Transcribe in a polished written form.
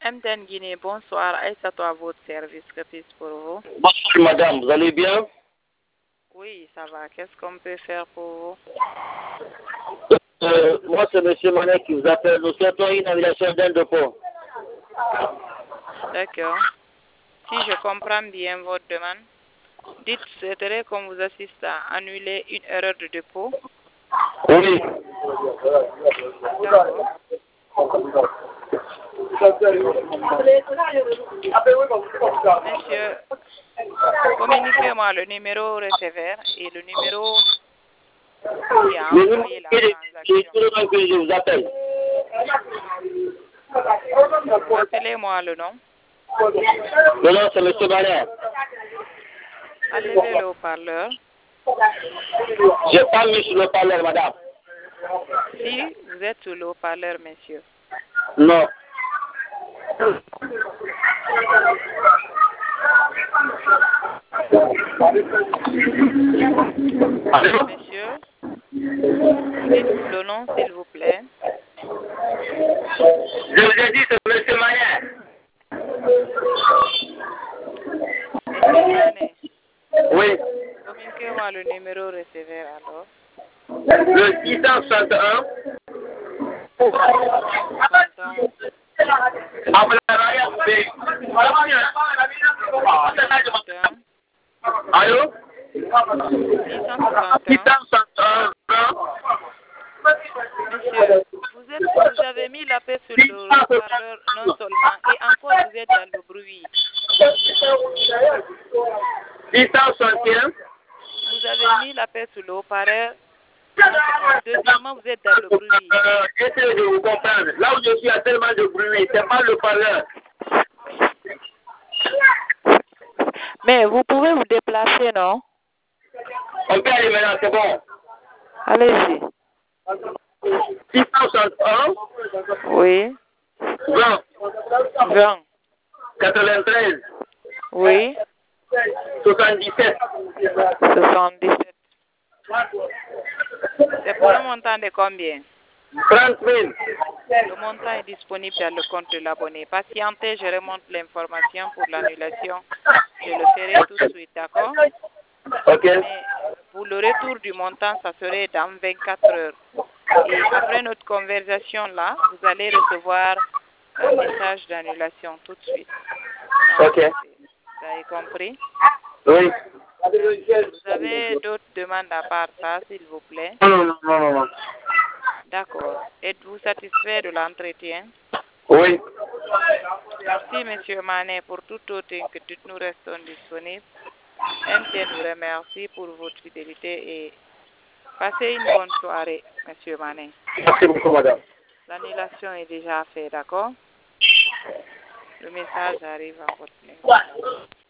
MTN Guinée, bonsoir. Aïssatou à votre service. Que puis-je pour vous? Bonsoir madame, vous allez bien? Oui, ça va. Qu'est-ce qu'on peut faire pour vous? Moi, c'est monsieur Manet qui vous appelle. Nous souhaitons une annulation d'un dépôt. D'accord. Si je comprends bien votre demande, dites souhaiterez qu'on vous assiste à annuler une erreur de dépôt. Oui. D'accord. Monsieur, communiquez-moi le numéro receveur et le numéro qui a envoyé la transaction. Je vous appelle. Rappelez-moi le nom. Le nom, c'est monsieur Manet. Enlevez le haut-parleur. Je n'ai pas mis sur le parleur, madame. Si vous êtes sur le haut-parleur, monsieur. Non. Allô? Monsieur, dites le nom, s'il vous plaît. Je vous ai dit, c'est monsieur Manet. Monsieur Mané, Oui. communiquez-moi le numéro receveur alors. Le 661. Allô? 661. 661. Monsieur, vous avez mis la paix sur le haut-parleur non seulement, et encore vous êtes dans le bruit. 661. Vous avez mis la paix sur le haut-parleur. Deuxièmement, vous êtes dans le bruit. Essayez de vous comprendre. Là où je suis, il y a tellement de bruit. C'est pas le parleur. Mais vous pouvez vous déplacer, non? On peut aller maintenant, c'est bon. Allez-y. 661. Oui. 20. 20. 93. Oui. 77. 77. C'est pour un montant de combien? 30 000. Le montant est disponible dans le compte de l'abonné. Patientez, je remonte l'information pour l'annulation. Je le ferai tout de suite, d'accord? Ok. Mais pour le retour du montant, ça serait dans 24 heures. Et après notre conversation là, vous allez recevoir un message d'annulation tout de suite. Donc, Ok. vous avez compris? Oui. Vous avez d'autres demandes à part ça, s'il vous plaît? Non. D'accord. Êtes-vous satisfait de l'entretien? Oui. Merci, Monsieur Manet. Pour toute autre inquiétude, nous restons disponibles. MTN vous remercie pour votre fidélité et passez une bonne soirée, Monsieur Manet. Merci beaucoup, madame. L'annulation est déjà faite, d'accord? Le message arrive en votre ligne.